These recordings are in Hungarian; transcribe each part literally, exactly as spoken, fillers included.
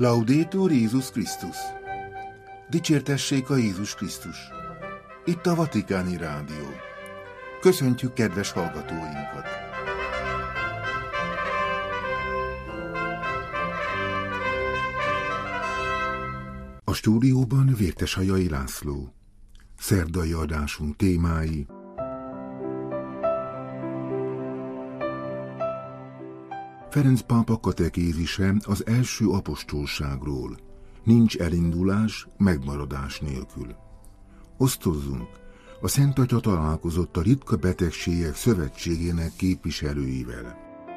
Laudetur Jézus Krisztus! Dicsértessék a Jézus Krisztus! Itt a Vatikáni Rádió. Köszöntjük kedves hallgatóinkat! A stúdióban Vérteshajai László. Szerdai adásunk témái: Ferenc pápa katekézise az első apostolságról. Nincs elindulás, megmaradás nélkül. Osztozzunk! A Szent Atya találkozott a Ritka Betegségek Szövetségének képviselőivel.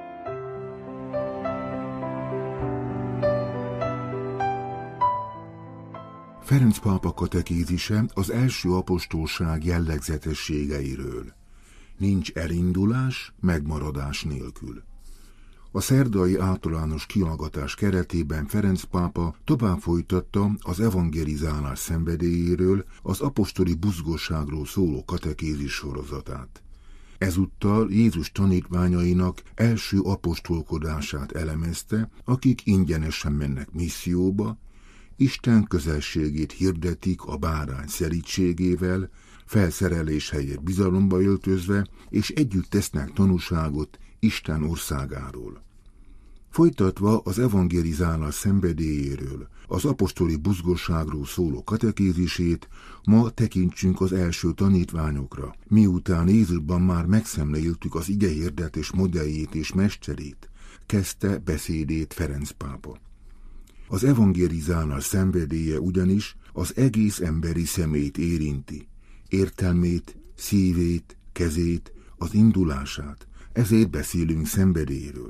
Ferenc pápa katekézise az első apostolság jellegzetességeiről. Nincs elindulás, megmaradás nélkül. A szerdai általános kihallgatás keretében Ferenc pápa tovább folytatta az evangelizálás szenvedélyéről, az apostoli buzgóságról szóló katekézis sorozatát. Ezúttal Jézus tanítványainak első apostolkodását elemezte, akik ingyenesen mennek misszióba, Isten közelségét hirdetik a bárány szelídségével, felszerelés helyett bizalomba öltözve, és együtt tesznek tanúságot Isten országáról. Folytatva az evangelizálás szenvedélyéről, az apostoli buzgóságról szóló katekézisét, ma tekintsünk az első tanítványokra, miután Jézusban már megszemléltük az igehirdetés modelljét és mesterét, kezdte beszédét Ferenc pápa. Az evangelizálás szenvedélye ugyanis az egész emberi személyt érinti, értelmét, szívét, kezét, az indulását, ezért beszélünk szenvedélyről.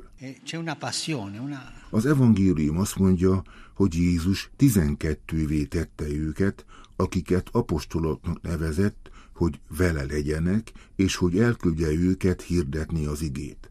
Az evangélium azt mondja, hogy Jézus tizenkettővé tette őket, akiket apostoloknak nevezett, hogy vele legyenek, és hogy elküldje őket hirdetni az igét.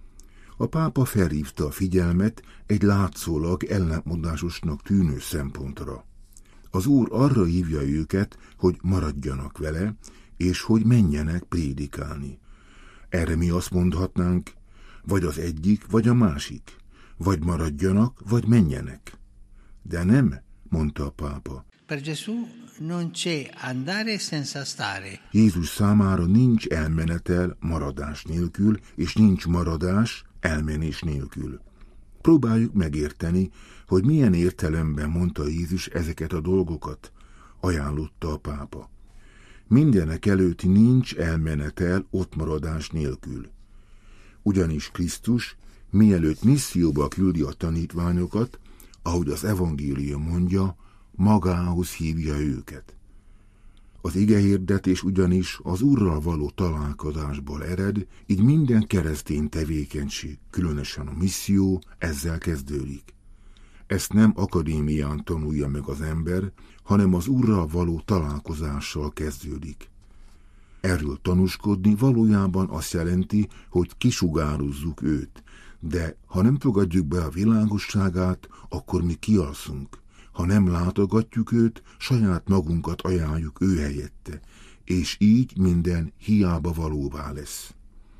A pápa felhívta a figyelmet egy látszólag ellentmondásosnak tűnő szempontra. Az Úr arra hívja őket, hogy maradjanak vele, és hogy menjenek prédikálni. Erre mi azt mondhatnánk, vagy az egyik, vagy a másik, vagy maradjanak, vagy menjenek. De nem, mondta a pápa. Per Gesù non c'è andare senza stare. Jézus számára nincs elmenetel maradás nélkül, és nincs maradás elmenés nélkül. Próbáljuk megérteni, hogy milyen értelemben mondta Jézus ezeket a dolgokat, ajánlotta a pápa. Mindenek előtt nincs elmenetel ottmaradás nélkül. Ugyanis Krisztus, mielőtt misszióba küldi a tanítványokat, ahogy az evangélium mondja, magához hívja őket. Az igehirdetés ugyanis az Úrral való találkozásból ered, így minden keresztény tevékenység, különösen a misszió, ezzel kezdődik. Ezt nem akadémián tanulja meg az ember, hanem az Úrral való találkozással kezdődik. Erről tanúskodni valójában azt jelenti, hogy kisugározzuk őt, de ha nem fogadjuk be a világosságát, akkor mi kialszunk. Ha nem látogatjuk őt, saját magunkat ajánljuk ő helyette, és így minden hiába valóvá lesz.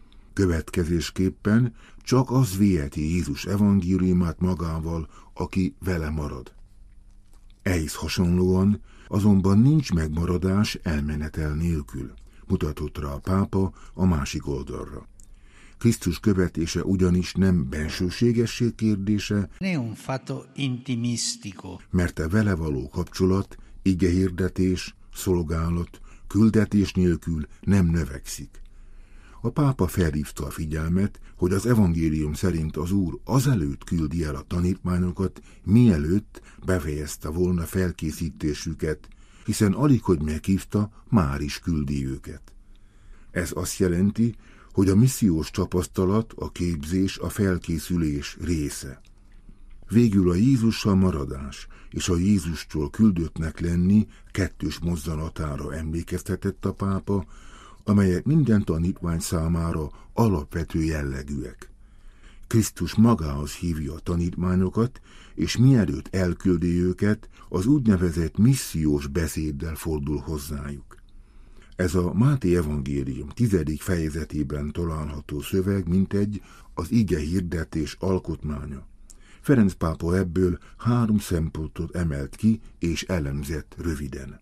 Következésképpen csak az viheti Jézus evangéliumát magával, aki vele marad. Ehhez hasonlóan azonban nincs megmaradás elmenetel nélkül, mutatott rá a pápa a másik oldalra. Krisztus követése ugyanis nem bensőségesség kérdése, mert a vele való kapcsolat, igehirdetés, szolgálat, küldetés nélkül nem növekszik. A pápa felhívta a figyelmet, hogy az evangélium szerint az Úr azelőtt küldi el a tanítványokat, mielőtt befejezte volna felkészítésüket, hiszen alig, hogy meghívta, már is küldi őket. Ez azt jelenti, hogy a missziós tapasztalat, a képzés, a felkészülés része. Végül a Jézussal maradás és a Jézustól küldöttnek lenni kettős mozzanatára emlékeztetett a pápa, amelyek minden tanítvány számára alapvető jellegűek. Krisztus magához hívja a tanítványokat, és mielőtt elküldi őket, az úgynevezett missziós beszéddel fordul hozzájuk. Ez a Máté evangélium tizedik fejezetében található szöveg mintegy az ige hirdetés alkotmánya. Ferenc pápa ebből három szempontot emelt ki és elemzett röviden.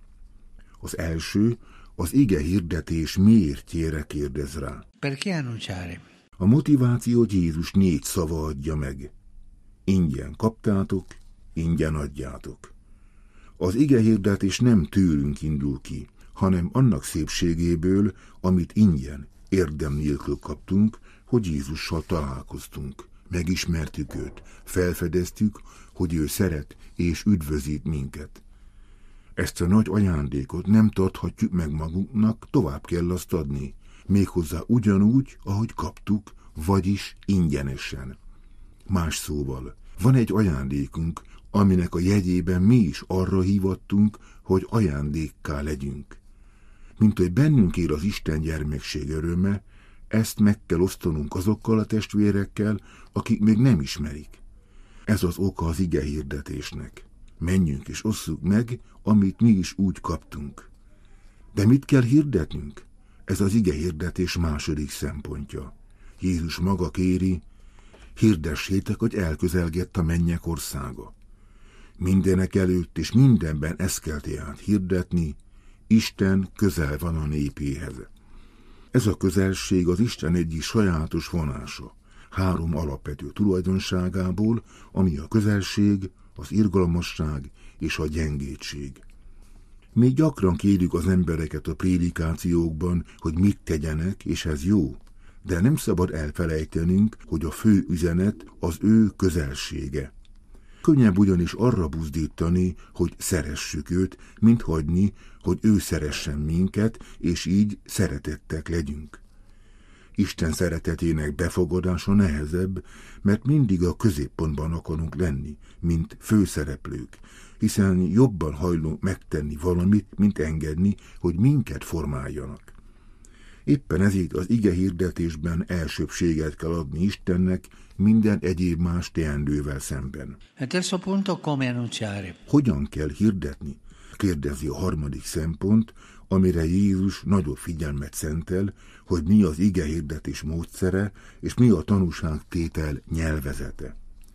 Az első, az ige hirdetés miértjére kérdez rá. Perché annunciare? A motivációt Jézus négy szava adja meg. Ingyen kaptátok, ingyen adjátok. Az ige hirdetés nem tőlünk indul ki, hanem annak szépségéből, amit ingyen, érdem nélkül kaptunk, hogy Jézussal találkoztunk. Megismertük őt, felfedeztük, hogy ő szeret és üdvözít minket. Ezt a nagy ajándékot nem tarthatjuk meg magunknak, tovább kell azt adni, méghozzá ugyanúgy, ahogy kaptuk, vagyis ingyenesen. Más szóval, van egy ajándékunk, aminek a jegyében mi is arra hívattunk, hogy ajándékká legyünk. Mint hogy bennünk él az Isten gyermekség öröme, ezt meg kell osztanunk azokkal a testvérekkel, akik még nem ismerik. Ez az oka az ige hirdetésnek. Menjünk és osszuk meg, amit mi is úgy kaptunk. De mit kell hirdetnünk? Ez az ige hirdetés második szempontja. Jézus maga kéri, hirdessétek, hogy elközelgett a mennyek országa. Mindenek előtt és mindenben ezt kell tehát hirdetni, Isten közel van a népéhez. Ez a közelség az Isten egyik sajátos vonása, három alapvető tulajdonságából, ami a közelség, az irgalmasság és a gyengétség. Még gyakran kérjük az embereket a prédikációkban, hogy mit tegyenek, és ez jó, de nem szabad elfelejtenünk, hogy a fő üzenet az ő közelsége. Könnyebb ugyanis arra buzdítani, hogy szeressük őt, mint hagyni, hogy ő szeressen minket, és így szeretettek legyünk. Isten szeretetének befogadása nehezebb, mert mindig a középpontban akarunk lenni, mint főszereplők, hiszen jobban hajlunk megtenni valamit, mint engedni, hogy minket formáljanak. Éppen ezért az ige hirdetésben elsőbbséget kell adni Istennek minden egyéb más teendővel szemben. Hogyan kell hirdetni? Kérdezi a harmadik szempont, amire Jézus nagyobb figyelmet szentel, hogy mi az ige hirdetés módszere, és mi a tanúságtétel nyelvezete.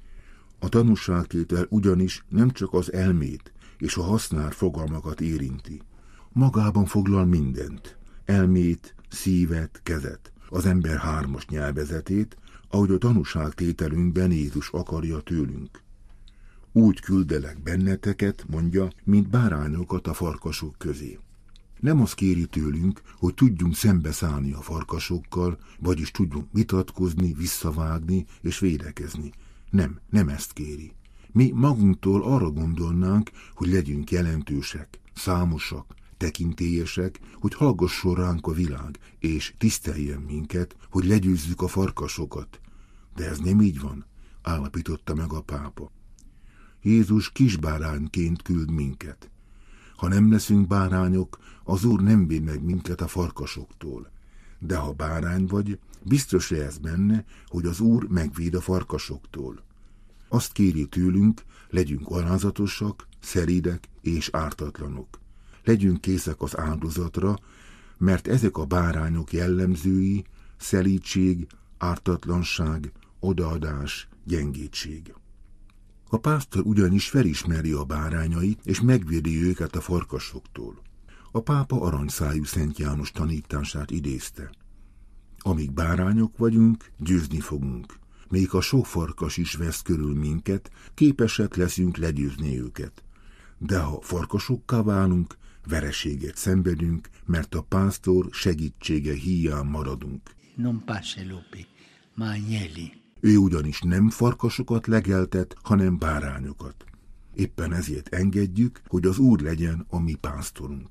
A tanúságtétel ugyanis nem csak az elmét és a használt fogalmakat érinti. Magában foglal mindent, elmét, szívet, kezet, az ember hármas nyelvezetét, ahogy a tanúságtételünkben Jézus akarja tőlünk. Úgy küldelek benneteket, mondja, mint bárányokat a farkasok közé. Nem azt kéri tőlünk, hogy tudjunk szembeszállni a farkasokkal, vagyis tudjunk vitatkozni, visszavágni és védekezni. Nem, nem ezt kéri. Mi magunktól arra gondolnánk, hogy legyünk jelentősek, számosak, tekintélyesek, hogy hallgasson ránk a világ, és tiszteljen minket, hogy legyőzzük a farkasokat. De ez nem így van, állapította meg a pápa. Jézus kisbárányként küld minket. Ha nem leszünk bárányok, az Úr nem véd meg minket a farkasoktól. De ha bárány vagy, biztos ez benne, hogy az Úr megvéd a farkasoktól. Azt kéri tőlünk, legyünk alázatosak, szelídek és ártatlanok. Legyünk készek az áldozatra, mert ezek a bárányok jellemzői, szelídség, ártatlanság, odaadás, gyengétség. A pásztor ugyanis felismeri a bárányait, és megvédi őket a farkasoktól. A pápa aranyszájú Szent János tanítását idézte. Amíg bárányok vagyunk, győzni fogunk. Még a sok farkas is vesz körül minket, képesek leszünk legyőzni őket. De ha farkasokká válunk, vereséget szenvedünk, mert a pásztor segítsége híján maradunk. Non pace lupi, ma agnelli. Ő ugyanis nem farkasokat legeltet, hanem bárányokat. Éppen ezért engedjük, hogy az Úr legyen a mi pásztorunk.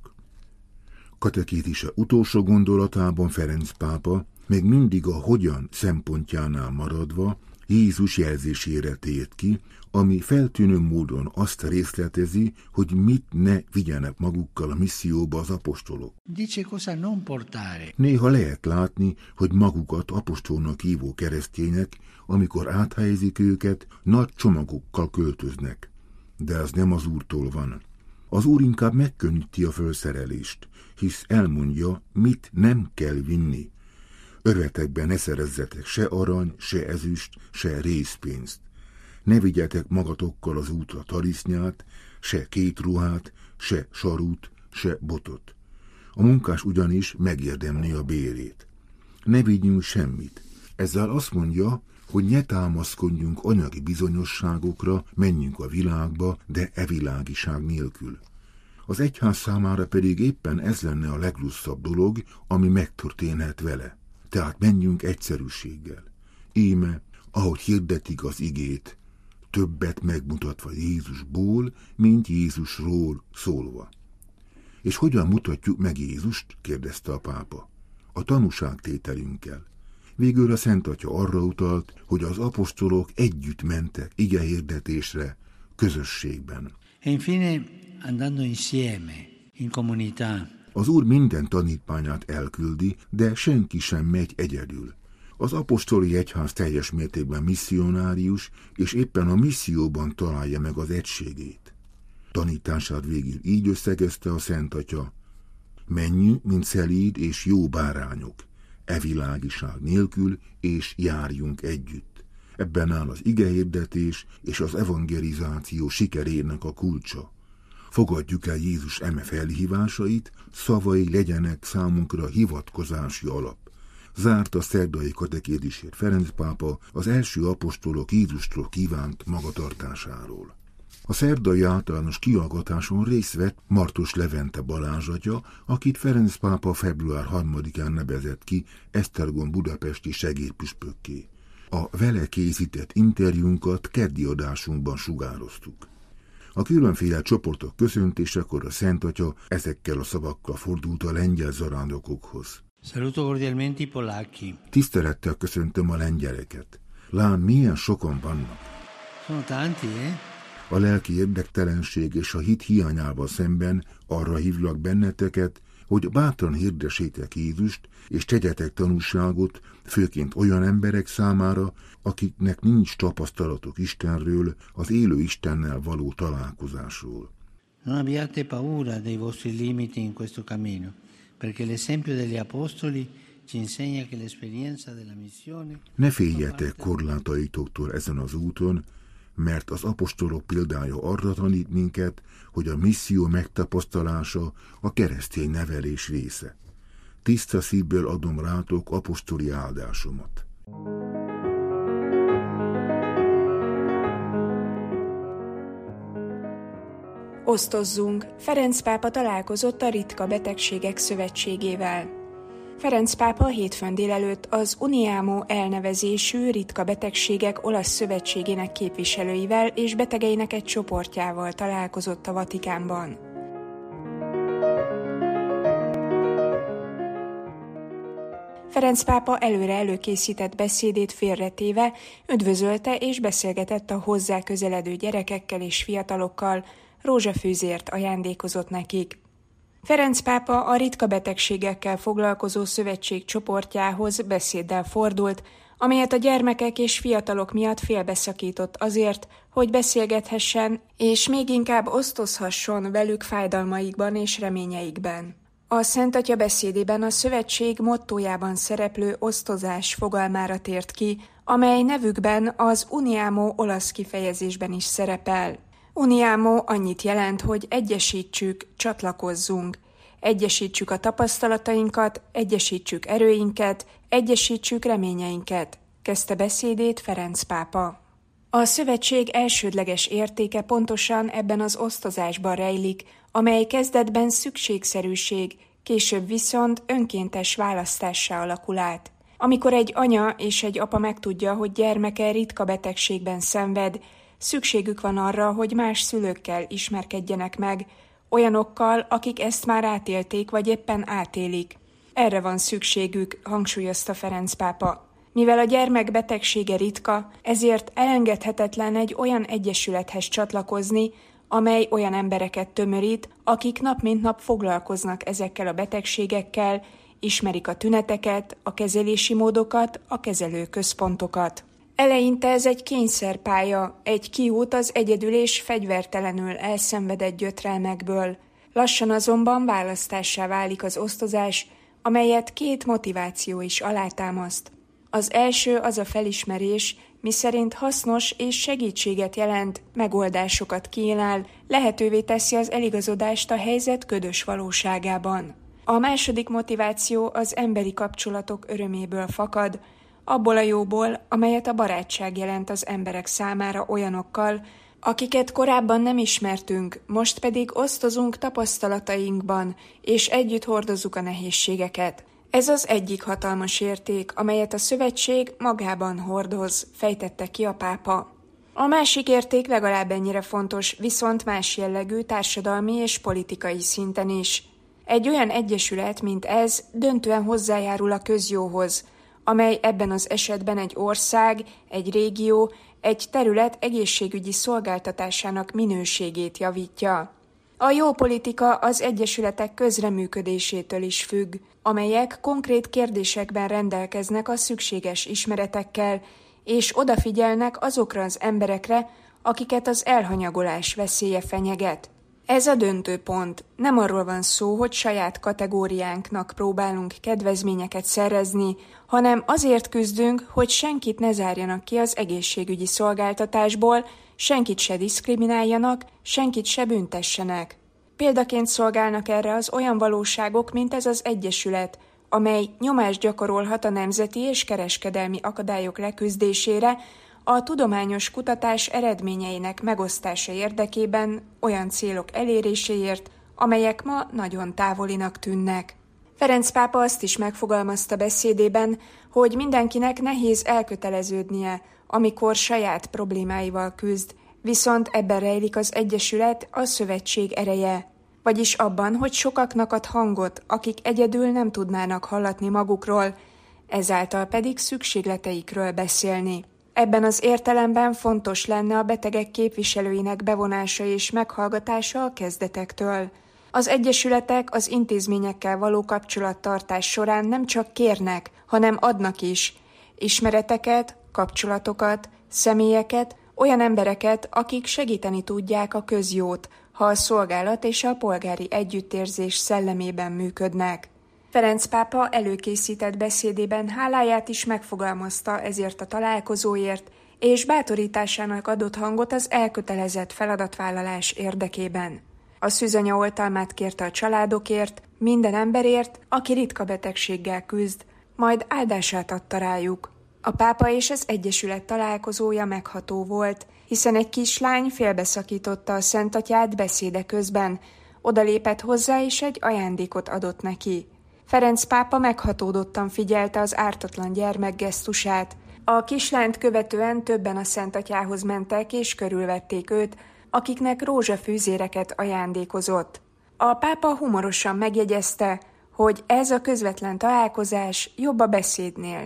Katekézise utolsó gondolatában Ferenc pápa, még mindig a hogyan szempontjánál maradva, Jézus jelzésére tért ki, ami feltűnő módon azt részletezi, hogy mit ne vigyenek magukkal a misszióba az apostolok. Dice cosa non portare. Néha lehet látni, hogy magukat apostolnak hívó keresztények, amikor áthelyezik őket, nagy csomagokkal költöznek. De ez nem az Úrtól van. Az Úr inkább megkönnyíti a felszerelést, hisz elmondja, mit nem kell vinni. Örvetekben ne szerezzetek se arany, se ezüst, se rézpénzt. Ne vigyetek magatokkal az útra tarisznyát, se két ruhát, se sarút, se botot. A munkás ugyanis megérdemli a bérét. Ne vigyünk semmit. Ezzel azt mondja, hogy ne támaszkodjunk anyagi bizonyosságokra, menjünk a világba, de e világiság nélkül. Az egyház számára pedig éppen ez lenne a legrosszabb dolog, ami megtörténhet vele. Tehát menjünk egyszerűséggel. Íme, ahogy hirdetik az igét, többet megmutatva Jézusból, mint Jézusról szólva. És hogyan mutatjuk meg Jézust? Kérdezte a pápa. A tanúságtételünkkel. Végül a Szent Atya arra utalt, hogy az apostolok együtt mentek igehirdetésre, közösségben. E infine, andando insieme, in comunità. Az Úr minden tanítványát elküldi, de senki sem megy egyedül. Az apostoli egyház teljes mértékben misszionárius, és éppen a misszióban találja meg az egységét. Tanítását végül így összegezte a Szent Atya: menjünk, mint szelíd és jó bárányok, e világiság nélkül, és járjunk együtt. Ebben áll az igehirdetés és az evangelizáció sikerének a kulcsa. Fogadjuk el Jézus eme felhívásait, szavai legyenek számunkra hivatkozási alap. Zárt a szerdai katekézisét Ferenc pápa az első apostolok Jézustól kívánt magatartásáról. A szerdai általános kihallgatáson részt vett Martos Levente Balázs atya, akit Ferenc pápa február harmadikán nevezett ki Esztergom budapesti segédpüspökké. A vele készített interjúnkat keddi adásunkban sugároztuk. A különféle csoportok köszöntésekor a Szent Atya ezekkel a szavakkal fordult a lengyel zarándokokhoz. Saluto cordialmente i polacchi. Tisztelettel köszöntöm a lengyeleket. Lám, milyen sokan vannak. Sono tanti, eh? A lelki érdektelenség és a hit hiányával szemben arra hívlak benneteket, hogy bátran hirdessétek Jézust, és tegyetek tanúságot, főként olyan emberek számára, akiknek nincs tapasztalatok Istenről, az élő Istennel való találkozásról. Non abbiate paura dei vostri limiti in questo cammino, perché l'esempio degli apostoli ci insegna che l'esperienza della missione. Ne féljetek korlátaitoktól ezen az úton, mert az apostolok példája arra tanít minket, hogy a misszió megtapasztalása a keresztény nevelés része. Tiszta szívből adom rátok apostoli áldásomat. Osztozzunk! Ferenc pápa találkozott a Ritka Betegségek Szövetségével. Ferenc pápa hétfőn délelőtt az Uniamo elnevezésű ritka betegségek olasz szövetségének képviselőivel és betegeinek egy csoportjával találkozott a Vatikánban. Ferenc pápa előre előkészített beszédét félretéve üdvözölte és beszélgetett a hozzá közeledő gyerekekkel és fiatalokkal, rózsafűzért ajándékozott nekik. Ferenc pápa a ritka betegségekkel foglalkozó szövetség csoportjához beszéddel fordult, amelyet a gyermekek és fiatalok miatt félbeszakított azért, hogy beszélgethessen, és még inkább osztozhasson velük fájdalmaikban és reményeikben. A Szent Atya beszédében a szövetség mottójában szereplő osztozás fogalmára tért ki, amely nevükben az Uniamo olasz kifejezésben is szerepel. Uniamo annyit jelent, hogy egyesítsük, csatlakozzunk. Egyesítsük a tapasztalatainkat, egyesítsük erőinket, egyesítsük reményeinket, kezdte beszédét Ferenc pápa. A szövetség elsődleges értéke pontosan ebben az osztozásban rejlik, amely kezdetben szükségszerűség, később viszont önkéntes választássá alakul át. Amikor egy anya és egy apa megtudja, hogy gyermeke ritka betegségben szenved, szükségük van arra, hogy más szülőkkel ismerkedjenek meg, olyanokkal, akik ezt már átélték, vagy éppen átélik. Erre van szükségük, hangsúlyozta Ferenc pápa. Mivel a gyermek betegsége ritka, ezért elengedhetetlen egy olyan egyesülethez csatlakozni, amely olyan embereket tömörít, akik nap mint nap foglalkoznak ezekkel a betegségekkel, ismerik a tüneteket, a kezelési módokat, a kezelőközpontokat. Eleinte ez egy kényszerpálya, egy kiút az egyedül és fegyvertelenül elszenvedett gyötrelmekből. Lassan azonban választássá válik az osztozás, amelyet két motiváció is alátámaszt. Az első az a felismerés, miszerint hasznos és segítséget jelent, megoldásokat kínál, lehetővé teszi az eligazodást a helyzet ködös valóságában. A második motiváció az emberi kapcsolatok öröméből fakad, abból a jóból, amelyet a barátság jelent az emberek számára olyanokkal, akiket korábban nem ismertünk, most pedig osztozunk tapasztalatainkban, és együtt hordozzuk a nehézségeket. Ez az egyik hatalmas érték, amelyet a szövetség magában hordoz, fejtette ki a pápa. A másik érték legalább ennyire fontos, viszont más jellegű társadalmi és politikai szinten is. Egy olyan egyesület, mint ez, döntően hozzájárul a közjóhoz, amely ebben az esetben egy ország, egy régió, egy terület egészségügyi szolgáltatásának minőségét javítja. A jó politika az egyesületek közreműködésétől is függ, amelyek konkrét kérdésekben rendelkeznek a szükséges ismeretekkel, és odafigyelnek azokra az emberekre, akiket az elhanyagolás veszélye fenyeget. Ez a döntő pont. Nem arról van szó, hogy saját kategóriánknak próbálunk kedvezményeket szerezni, hanem azért küzdünk, hogy senkit ne zárjanak ki az egészségügyi szolgáltatásból, senkit se diszkrimináljanak, senkit se büntessenek. Példaként szolgálnak erre az olyan valóságok, mint ez az egyesület, amely nyomást gyakorolhat a nemzeti és kereskedelmi akadályok leküzdésére, a tudományos kutatás eredményeinek megosztása érdekében olyan célok eléréséért, amelyek ma nagyon távolinak tűnnek. Ferenc pápa azt is megfogalmazta beszédében, hogy mindenkinek nehéz elköteleződnie, amikor saját problémáival küzd, viszont ebben rejlik az egyesület, a szövetség ereje. Vagyis abban, hogy sokaknak ad hangot, akik egyedül nem tudnának hallatni magukról, ezáltal pedig szükségleteikről beszélni. Ebben az értelemben fontos lenne a betegek képviselőinek bevonása és meghallgatása a kezdetektől. Az egyesületek az intézményekkel való kapcsolattartás során nem csak kérnek, hanem adnak is ismereteket, kapcsolatokat, személyeket, olyan embereket, akik segíteni tudják a közjót, ha a szolgálat és a polgári együttérzés szellemében működnek. Ferenc pápa előkészített beszédében háláját is megfogalmazta ezért a találkozóért, és bátorításának adott hangot az elkötelezett feladatvállalás érdekében. A szűzanya oltalmát kérte a családokért, minden emberért, aki ritka betegséggel küzd, majd áldását adta rájuk. A pápa és az egyesület találkozója megható volt, hiszen egy kislány félbeszakította a Szentatyát beszéde közben, odalépett hozzá és egy ajándékot adott neki. Ferenc pápa meghatódottan figyelte az ártatlan gyermek gesztusát. A kislányt követően többen a Szentatyához mentek és körülvették őt, akiknek rózsafűzéreket ajándékozott. A pápa humorosan megjegyezte, hogy ez a közvetlen találkozás jobb a beszédnél.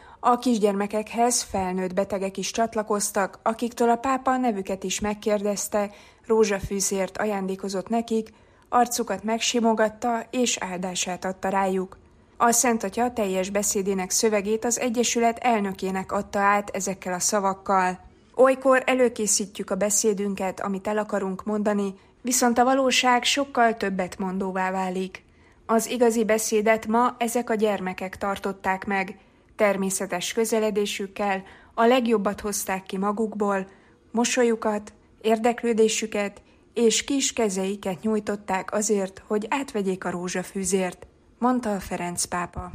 A kisgyermekekhez felnőtt betegek is csatlakoztak, akiktől a pápa a nevüket is megkérdezte, rózsafűzért ajándékozott nekik, arcukat megsimogatta és áldását adta rájuk. A Szentatya teljes beszédének szövegét az egyesület elnökének adta át ezekkel a szavakkal. Olykor előkészítjük a beszédünket, amit el akarunk mondani, viszont a valóság sokkal többet mondóvá válik. Az igazi beszédet ma ezek a gyermekek tartották meg, természetes közeledésükkel a legjobbat hozták ki magukból, mosolyukat, érdeklődésüket és kis kezeiket nyújtották azért, hogy átvegyék a rózsafűzért, mondta a Ferenc pápa.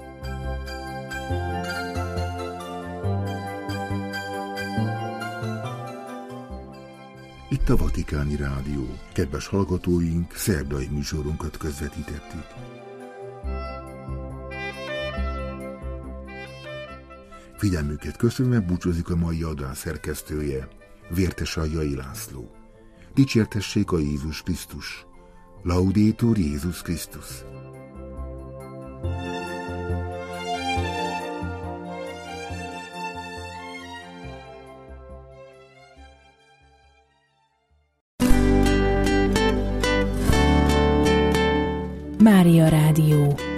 Itt a Vatikáni Rádió. Kedves hallgatóink, szerdai műsorunkat közvetítettük. Figyelmüket köszönve búcsúzik a mai adás szerkesztője, Vértesallyai László. Dicsértessék a Jézus Krisztus. Laudetur Jézus Krisztus. Mária Rádió.